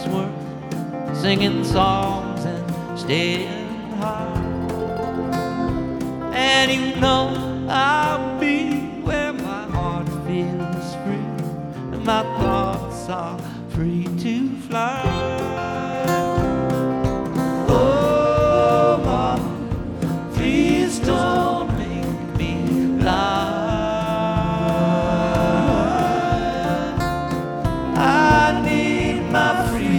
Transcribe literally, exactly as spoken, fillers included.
worth singing songs and staying high. And you know I'll be where my heart feels free and my thoughts are free to fly.